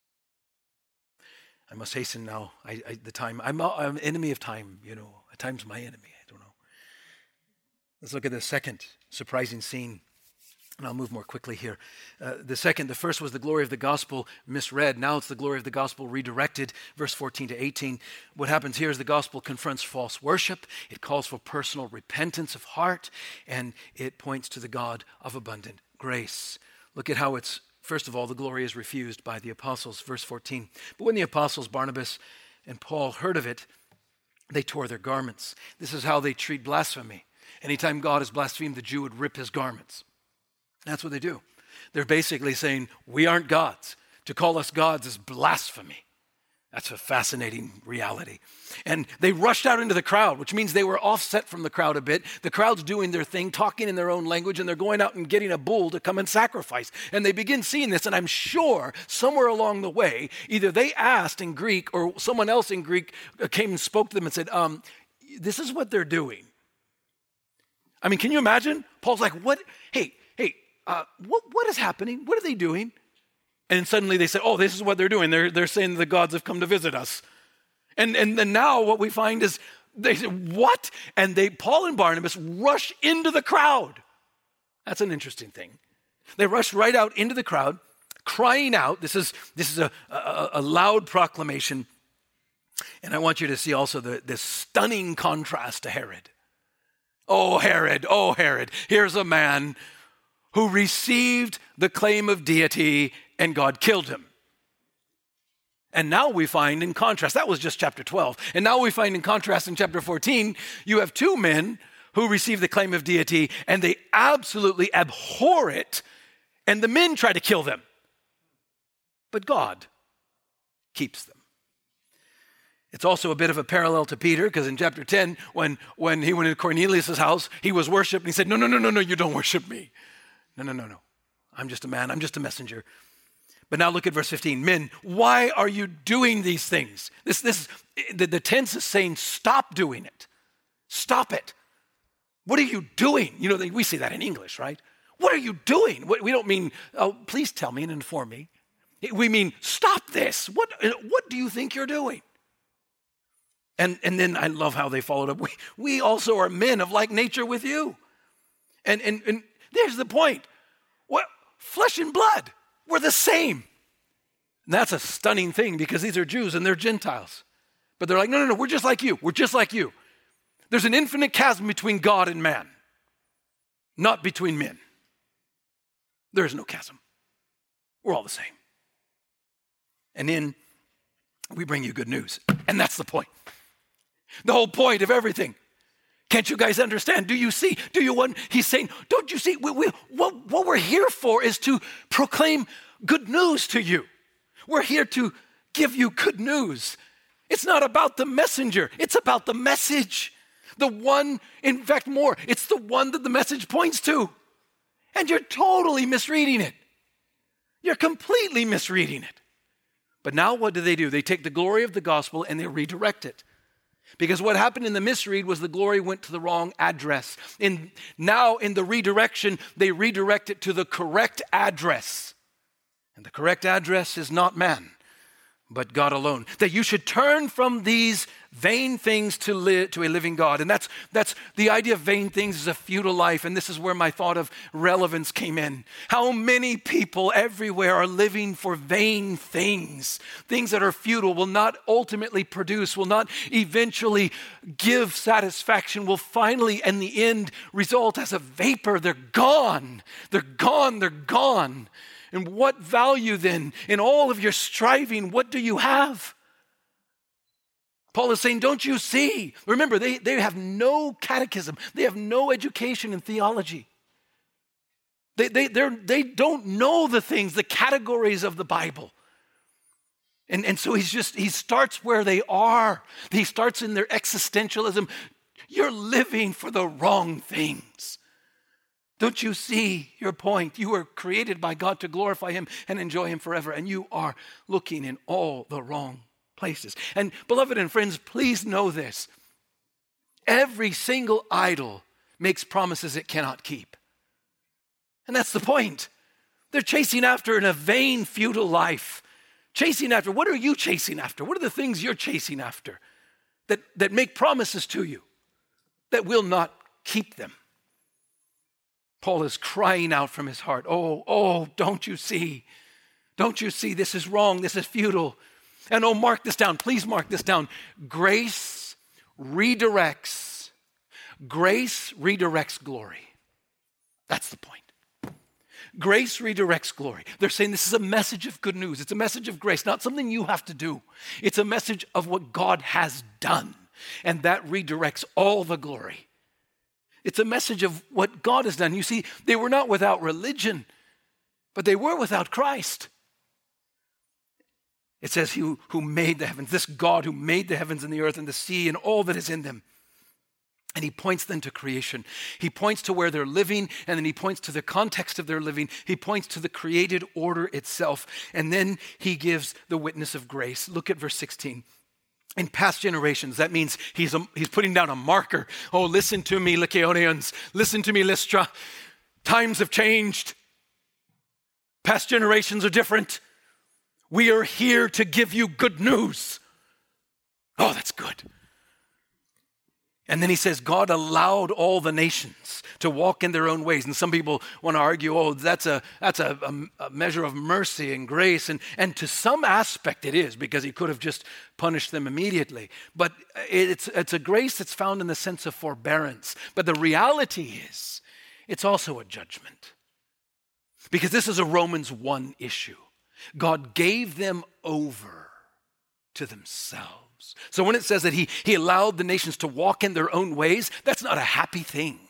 I must hasten now. I'm an enemy of time, Time's my enemy. I don't know. Let's look at the second surprising scene. And I'll move more quickly here. The first was the glory of the gospel misread. Now it's the glory of the gospel redirected. Verse 14 to 18. What happens here is the gospel confronts false worship. It calls for personal repentance of heart. And it points to the God of abundant grace. Look at how first of all, the glory is refused by the apostles. Verse 14. But when the apostles Barnabas and Paul heard of it, they tore their garments. This is how they treat blasphemy. Anytime God is blasphemed, the Jew would rip his garments. That's what they do. They're basically saying, we aren't gods. To call us gods is blasphemy. That's a fascinating reality. And they rushed out into the crowd, which means they were offset from the crowd a bit. The crowd's doing their thing, talking in their own language, and they're going out and getting a bull to come and sacrifice. And they begin seeing this, and I'm sure somewhere along the way, either they asked in Greek or someone else in Greek came and spoke to them and said, this is what they're doing. I mean, can you imagine? Paul's like, what? Hey, what is happening? What are they doing? And suddenly they say, oh, this is what they're doing. They're saying the gods have come to visit us. And then now what we find is they say, what? And Paul and Barnabas rush into the crowd. That's an interesting thing. They rush right out into the crowd, crying out. This is a loud proclamation. And I want you to see also this stunning contrast to Herod. Oh, Herod, here's a man who received the claim of deity and God killed him. And now we find in contrast, that was just chapter 12, and now we find in contrast in chapter 14, you have two men who receive the claim of deity and they absolutely abhor it, and the men try to kill them. But God keeps them. It's also a bit of a parallel to Peter, because in chapter 10, when he went into Cornelius' house, he was worshiped, and he said, no, you don't worship me. No. I'm just a man. I'm just a messenger. But now look at verse 15. Men, why are you doing these things? The tense is saying, stop doing it. Stop it. What are you doing? We say that in English, right? What are you doing? We don't mean, oh, please tell me and inform me. We mean, stop this. What do you think you're doing? And then I love how they followed up. We also are men of like nature with you. And there's the point. What? Flesh and blood. We're the same. And that's a stunning thing because these are Jews and they're Gentiles. But they're like, no, we're just like you. We're just like you. There's an infinite chasm between God and man, not between men. There is no chasm. We're all the same. And then we bring you good news. And that's the point. The whole point of everything. Can't you guys understand? Do you see? He's saying, don't you see? What we're here for is to proclaim good news to you. We're here to give you good news. It's not about the messenger. It's about the message. The one, in fact, more. It's the one that the message points to. And you're totally misreading it. You're completely misreading it. But now what do? They take the glory of the gospel and they redirect it. Because what happened in the misread was the glory went to the wrong address. Now in the redirection, they redirect it to the correct address. And the correct address is not man, but God alone. That you should turn from these vain things to a living God. And that's the idea of vain things is a futile life. And this is where my thought of relevance came in. How many people everywhere are living for vain things, things that are futile, will not ultimately produce, will not eventually give satisfaction, will finally in the end result as a vapor. They're gone. They're gone. They're gone. And what value then in all of your striving, what do you have? Paul is saying, don't you see? Remember, they have no catechism. They have no education in theology. They don't know the things, the categories of the Bible. And so he starts where they are. He starts in their existentialism. You're living for the wrong things. Don't you see your point? You were created by God to glorify him and enjoy him forever. And you are looking in all the wrong places. And beloved and friends, please know this. Every single idol makes promises it cannot keep. And that's the point. They're chasing after in a vain, futile life. Chasing after, what are you chasing after? What are the things you're chasing after that make promises to you that will not keep them? Paul is crying out from his heart, oh, don't you see? Don't you see? This is wrong. This is futile. And mark this down. Please mark this down. Grace redirects glory. That's the point. Grace redirects glory. They're saying this is a message of good news. It's a message of grace, not something you have to do. It's a message of what God has done, and that redirects all the glory. It's a message of what God has done. You see, they were not without religion, but they were without Christ. It says who made the heavens, this God who made the heavens and the earth and the sea and all that is in them. And he points then to creation. He points to where they're living, and then he points to the context of their living. He points to the created order itself, and then he gives the witness of grace. Look at verse 16. In past generations, that means he's putting down a marker. Oh, listen to me, Lycaonians. Listen to me, Lystra. Times have changed. Past generations are different. We are here to give you good news. Oh, that's good. And then he says, God allowed all the nations to walk in their own ways. And some people want to argue, oh, that's a measure of mercy and grace. And to some aspect it is, because he could have just punished them immediately. But it's a grace that's found in the sense of forbearance. But the reality is, it's also a judgment. Because this is a Romans 1 issue. God gave them over to themselves. So when it says that he allowed the nations to walk in their own ways, that's not a happy thing.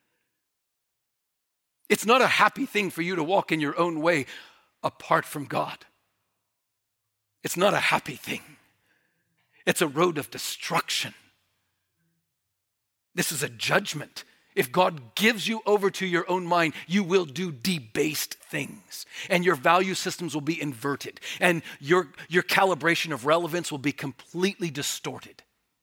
It's not a happy thing for you to walk in your own way apart from God. It's not a happy thing. It's a road of destruction. This is a judgment. If God gives you over to your own mind, you will do debased things. And your value systems will be inverted. And your calibration of relevance will be completely distorted.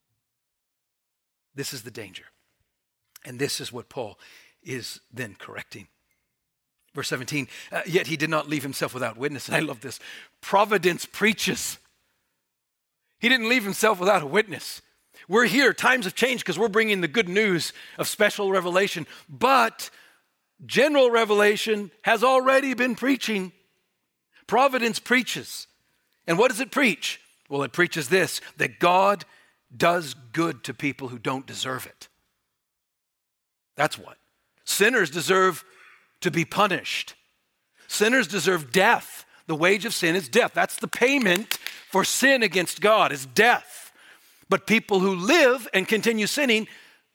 This is the danger. And this is what Paul is then correcting. Verse 17, yet he did not leave himself without witness. And I love this. Providence preaches. He didn't leave himself without a witness. We're here. Times have changed because we're bringing the good news of special revelation. But general revelation has already been preaching. Providence preaches. And what does it preach? Well, it preaches this, that God does good to people who don't deserve it. That's what. Sinners deserve to be punished. Sinners deserve death. The wage of sin is death. That's the payment for sin against God, is death. But people who live and continue sinning,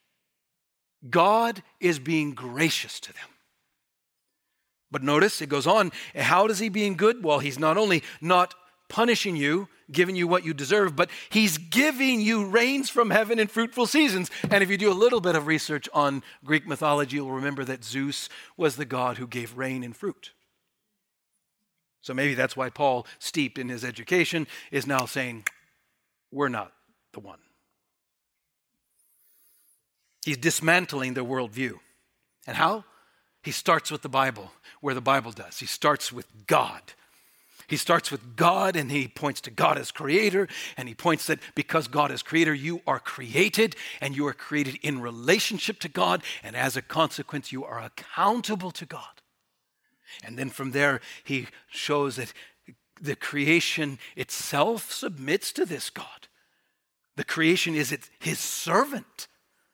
God is being gracious to them. But notice it goes on. How does he being good? Well, he's not only not punishing you, giving you what you deserve, but he's giving you rains from heaven and fruitful seasons. And if you do a little bit of research on Greek mythology, you'll remember that Zeus was the god who gave rain and fruit. So maybe that's why Paul, steeped in his education, is now saying, we're not the one. He's dismantling their worldview. And how? He starts with the Bible, where the Bible does. He starts with God. He starts with God and he points to God as creator, and he points that because God is creator, you are created and you are created in relationship to God, and as a consequence, you are accountable to God. And then from there, he shows that the creation itself submits to this God. The creation is his servant.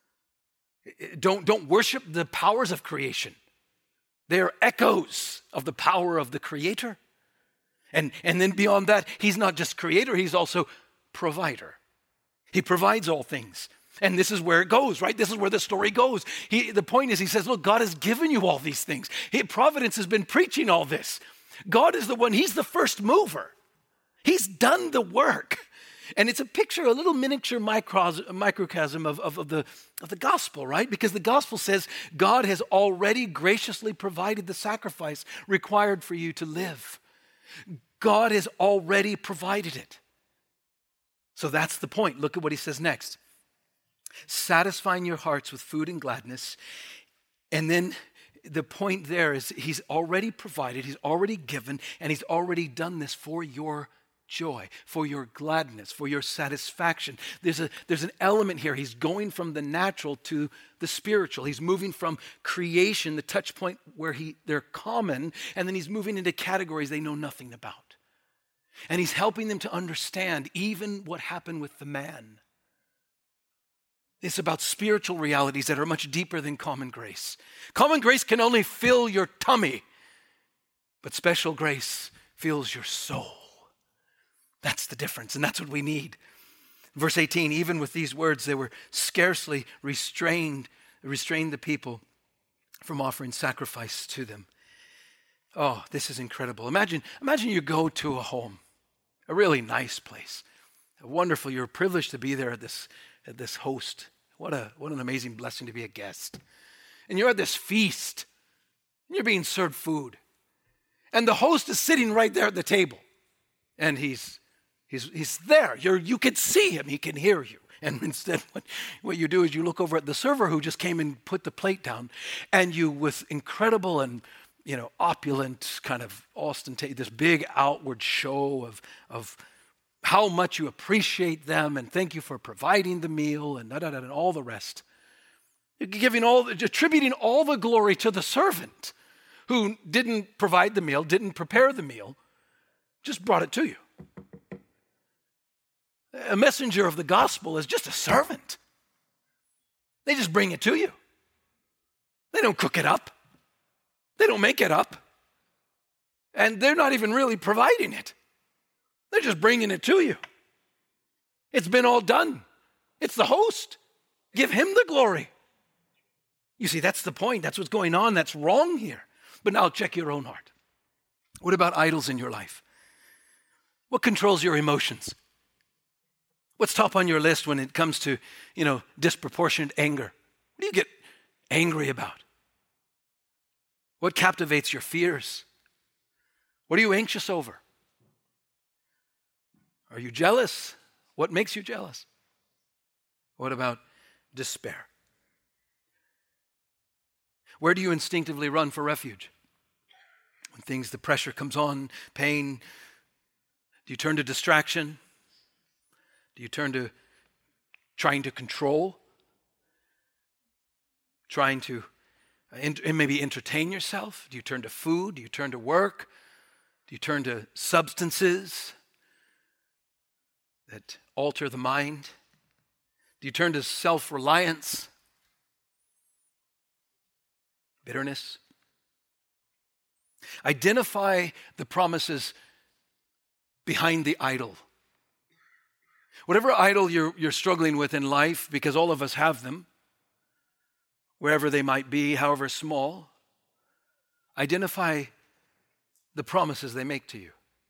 Don't worship the powers of creation. They are echoes of the power of the creator. And then beyond that, he's not just creator, he's also provider. He provides all things. And this is where it goes, right? This is where the story goes. The point is, he says, look, God has given you all these things. Providence has been preaching all this. God is the one, he's the first mover. He's done the work. And it's a picture, a little miniature microcosm of the gospel, right? Because the gospel says God has already graciously provided the sacrifice required for you to live. God has already provided it. So that's the point. Look at what he says next. Satisfying your hearts with food and gladness. And then the point there is he's already provided, he's already given, and he's already done this for your joy, for your gladness, for your satisfaction. There's an element here. He's going from the natural to the spiritual. He's moving from creation, the touch point where they're common, and then he's moving into categories they know nothing about. And he's helping them to understand even what happened with the man. It's about spiritual realities that are much deeper than common grace. Common grace can only fill your tummy, but special grace fills your soul. That's the difference, and that's what we need. Verse 18, even with these words, they were scarcely restrained the people from offering sacrifice to them. Oh, this is incredible. Imagine you go to a home, a really nice place, wonderful. You're privileged to be there at this host. What an amazing blessing to be a guest. And you're at this feast, and you're being served food. And the host is sitting right there at the table. And he's there. You can see him. He can hear you. And instead, what you do is you look over at the server who just came and put the plate down, and you, with incredible and opulent kind of ostentatious, this big outward show of how much you appreciate them and thank you for providing the meal and and all the rest. You're attributing all the glory to the servant who didn't provide the meal, didn't prepare the meal, just brought it to you. A messenger of the gospel is just a servant. They just bring it to you. They don't cook it up. They don't make it up. And they're not even really providing it. They're just bringing it to you. It's been all done. It's the host. Give him the glory. You see, that's the point. That's what's going on. That's wrong here. But now check your own heart. What about idols in your life? What controls your emotions? What's top on your list when it comes to, disproportionate anger? What do you get angry about? What captivates your fears? What are you anxious over? Are you jealous? What makes you jealous? What about despair? Where do you instinctively run for refuge? When the pressure comes on, pain, do you turn to distraction? Do you turn to trying to control? Trying to maybe entertain yourself? Do you turn to food? Do you turn to work? Do you turn to substances that alter the mind? Do you turn to self-reliance? Bitterness? Identify the promises behind the idol. Whatever idol you're struggling with in life, because all of us have them, wherever they might be, however small, identify the promises they make to you.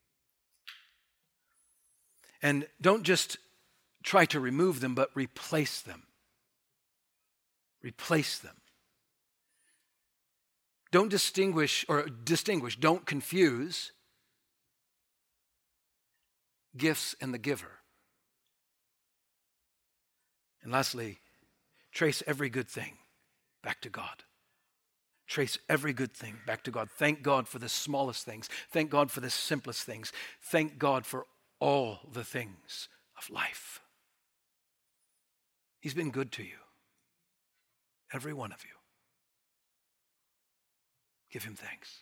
And don't just try to remove them, but replace them. Replace them. Don't distinguish, don't confuse gifts and the giver. And lastly, trace every good thing back to God. Trace every good thing back to God. Thank God for the smallest things. Thank God for the simplest things. Thank God for all the things of life. He's been good to you. Every one of you. Give him thanks.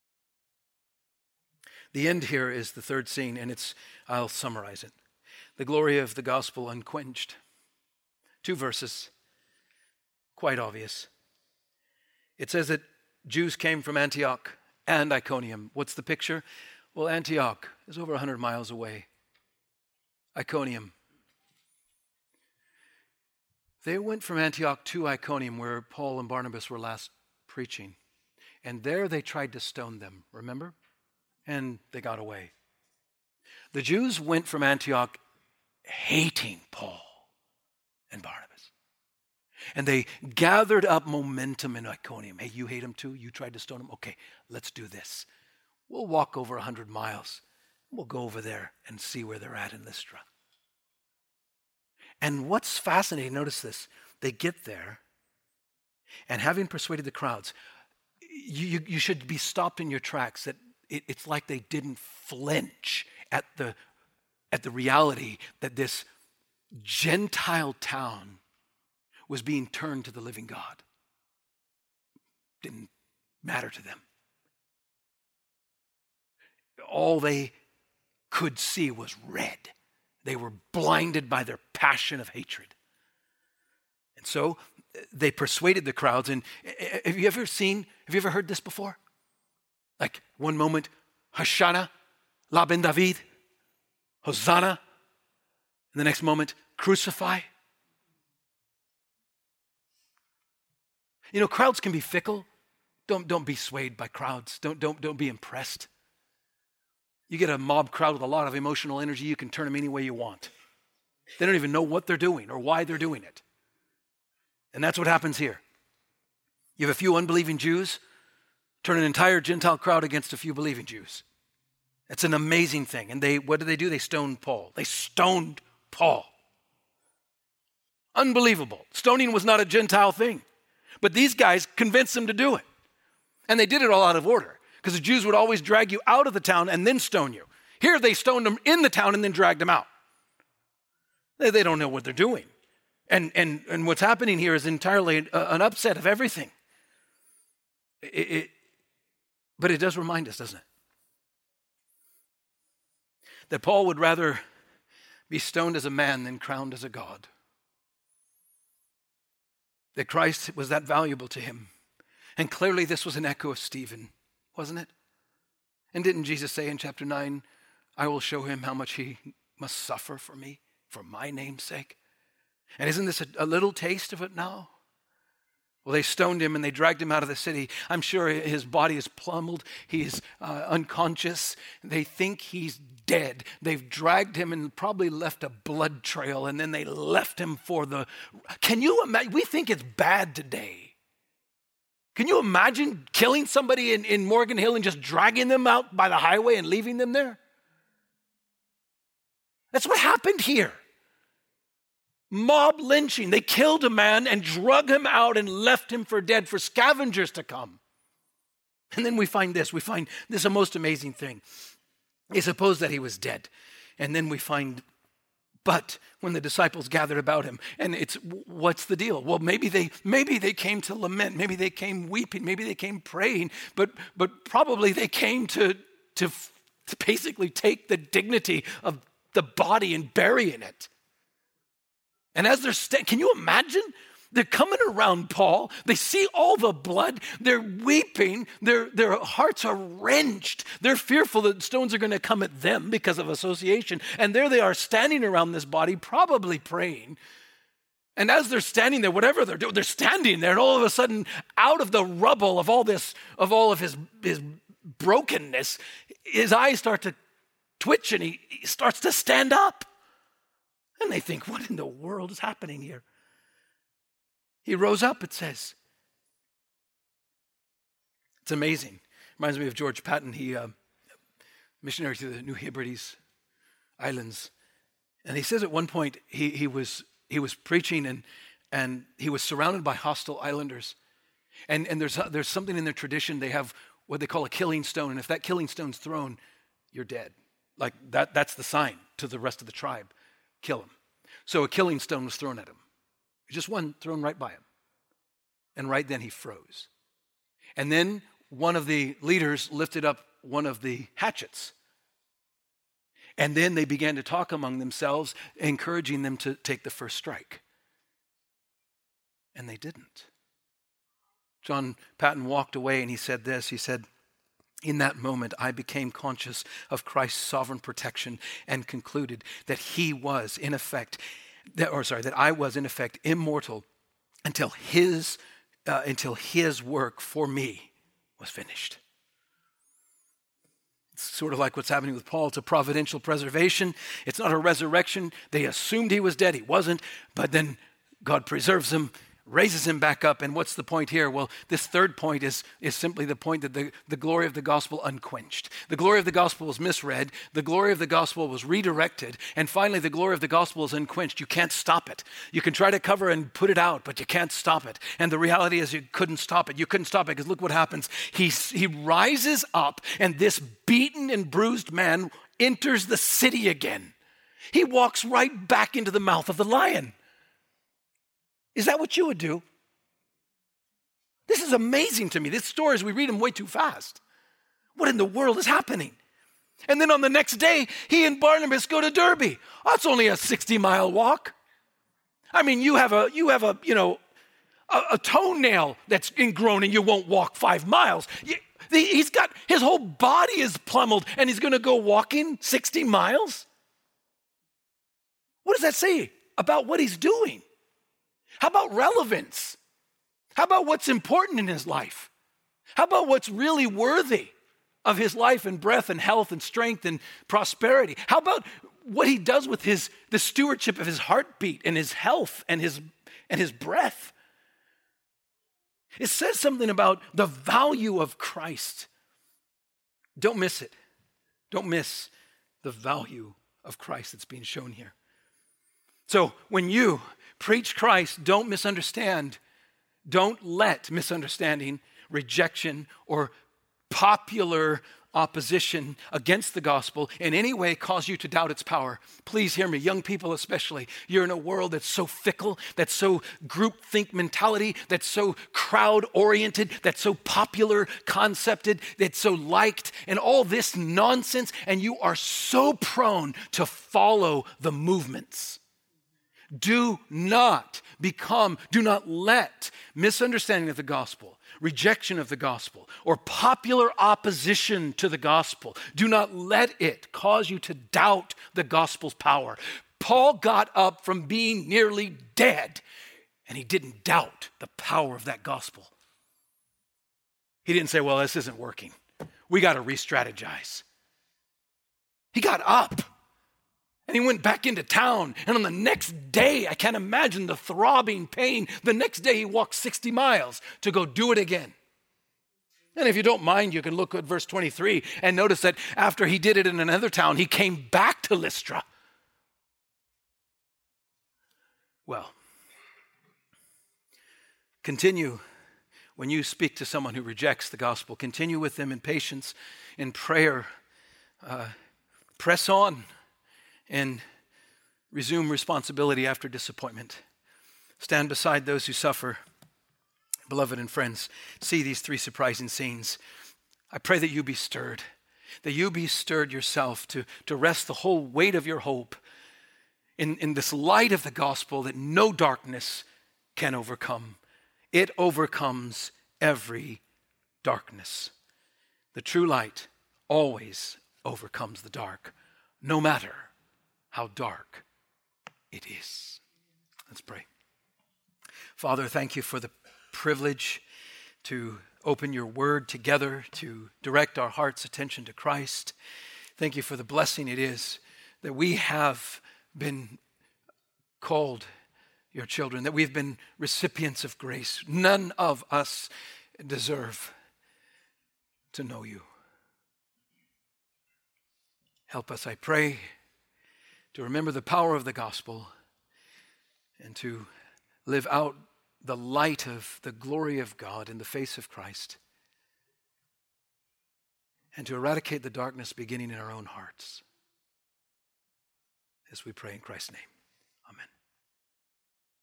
The end here is the third scene, and I'll summarize it. The glory of the gospel unquenched. 2 verses, quite obvious. It says that Jews came from Antioch and Iconium. What's the picture? Well, Antioch is over 100 miles away. Iconium. They went from Antioch to Iconium, where Paul and Barnabas were last preaching. And there they tried to stone them, remember? And they got away. The Jews went from Antioch hating Paul and Barnabas. And they gathered up momentum in Iconium. Hey, you hate him too? You tried to stone him? Okay, let's do this. We'll walk over 100 miles. We'll go over there and see where they're at in Lystra. And what's fascinating, notice this. They get there, and having persuaded the crowds, you should be stopped in your tracks. That it's like they didn't flinch at the reality that this Gentile town was being turned to the living God. Didn't matter to them. All they could see was red. They were blinded by their passion of hatred. And so they persuaded the crowds. And have you ever heard this before? Like one moment, Hosanna, La Ben David, Hosanna. And the next moment, crucify. You know, crowds can be fickle. Don't be swayed by crowds. Don't be impressed. You get a mob crowd with a lot of emotional energy, you can turn them any way you want. They don't even know what they're doing or why they're doing it. And that's what happens here. You have a few unbelieving Jews turn an entire Gentile crowd against a few believing Jews. It's an amazing thing. And what did they do? They stoned Paul. They stoned Paul. Unbelievable. Stoning was not a Gentile thing. But these guys convinced them to do it. And they did it all out of order. Because the Jews would always drag you out of the town and then stone you. Here they stoned them in the town and then dragged them out. They don't know what they're doing. And what's happening here is entirely an upset of everything. But it does remind us, doesn't it? That Paul would rather be stoned as a man than crowned as a God. That Christ was that valuable to him. And clearly this was an echo of Stephen, wasn't it? And didn't Jesus say in chapter 9, I will show him how much he must suffer for me, for my name's sake? And isn't this a little taste of it now? Well, they stoned him and they dragged him out of the city. I'm sure his body is pummeled. He's unconscious. They think he's dead. They've dragged him and probably left a blood trail, and then they left him for Can you imagine? We think it's bad today. Can you imagine killing somebody in Morgan Hill and just dragging them out by the highway and leaving them there? That's what happened here. Mob lynching. They killed a man and drug him out and left him for dead for scavengers to come. And then we find this a most amazing thing. They suppose that he was dead. And then we find, but when the disciples gathered about him, and what's the deal? Well, maybe they came to lament, maybe they came weeping, maybe they came praying, but probably they came to basically take the dignity of the body and burying it. And as they're can you imagine? They're coming around Paul. They see all the blood. They're weeping. Their hearts are wrenched. They're fearful that stones are going to come at them because of association. And there they are standing around this body, probably praying. And as they're standing there, whatever they're doing, they're standing there. And all of a sudden, out of the rubble of all of his brokenness, his eyes start to twitch and he starts to stand up. And they think, what in the world is happening here? He rose up, it says. It's amazing. Reminds me of George Patton. He missionary to the New Hebrides Islands. And he says at one point he was preaching and he was surrounded by hostile islanders. And there's something in their tradition. They have what they call a killing stone. And if that killing stone's thrown, you're dead. Like that's the sign to the rest of the tribe. Kill him. So a killing stone was thrown at him. Just one thrown right by him. And right then he froze. And then one of the leaders lifted up one of the hatchets. And then they began to talk among themselves, encouraging them to take the first strike. And they didn't. John Patton walked away and he said this. He said, "In that moment, I became conscious of Christ's sovereign protection and concluded that he was, in effect, that I was, in effect, immortal until his work for me was finished." It's sort of like what's happening with Paul. It's a providential preservation. It's not a resurrection. They assumed he was dead. He wasn't. But then God preserves him, raises him back up. And what's the point here? Well, this third point is simply the point that the glory of the gospel unquenched. The glory of the gospel was misread. The glory of the gospel was redirected. And finally, the glory of the gospel is unquenched. You can't stop it. You can try to cover and put it out, but you can't stop it. And the reality is you couldn't stop it. You couldn't stop it because look what happens. He rises up, and this beaten and bruised man enters the city again. He walks right back into the mouth of the lion. Is that what you would do? This is amazing to me. These stories, we read them way too fast. What in the world is happening? And then on the next day, he and Barnabas go to Derbe. That's only a 60-mile walk. I mean, you have a toenail that's ingrown and you won't walk 5 miles. He's got, his whole body is pummeled and he's going to go walking 60 miles? What does that say about what he's doing? How about relevance? How about what's important in his life? How about what's really worthy of his life and breath and health and strength and prosperity? How about what he does with the stewardship of his heartbeat and his health and his breath? It says something about the value of Christ. Don't miss it. Don't miss the value of Christ that's being shown here. So when you preach Christ, don't misunderstand. Don't let misunderstanding, rejection, or popular opposition against the gospel in any way cause you to doubt its power. Please hear me, young people especially. You're in a world that's so fickle, that's so groupthink mentality, that's so crowd-oriented, that's so popular concepted, that's so liked, and all this nonsense, and you are so prone to follow the movements. Do not let misunderstanding of the gospel, rejection of the gospel, or popular opposition to the gospel, do not let it cause you to doubt the gospel's power. Paul got up from being nearly dead, and he didn't doubt the power of that gospel. He didn't say, well, this isn't working. We got to re-strategize. He got up. And he went back into town. And on the next day, I can't imagine the throbbing pain. The next day, he walked 60 miles to go do it again. And if you don't mind, you can look at verse 23 and notice that after he did it in another town, he came back to Lystra. Well, continue when you speak to someone who rejects the gospel. Continue with them in patience, in prayer. Press on. And resume responsibility after disappointment. Stand beside those who suffer. Beloved and friends, see these 3 surprising scenes. I pray that you be stirred yourself to rest the whole weight of your hope in this light of the gospel that no darkness can overcome. It overcomes every darkness. The true light always overcomes the dark, no matter how dark it is. Let's pray. Father, thank you for the privilege to open your word together, to direct our heart's attention to Christ. Thank you for the blessing it is that we have been called your children, that we've been recipients of grace. None of us deserve to know you. Help us, I pray, to remember the power of the gospel and to live out the light of the glory of God in the face of Christ, and to eradicate the darkness beginning in our own hearts. As we pray in Christ's name. Amen.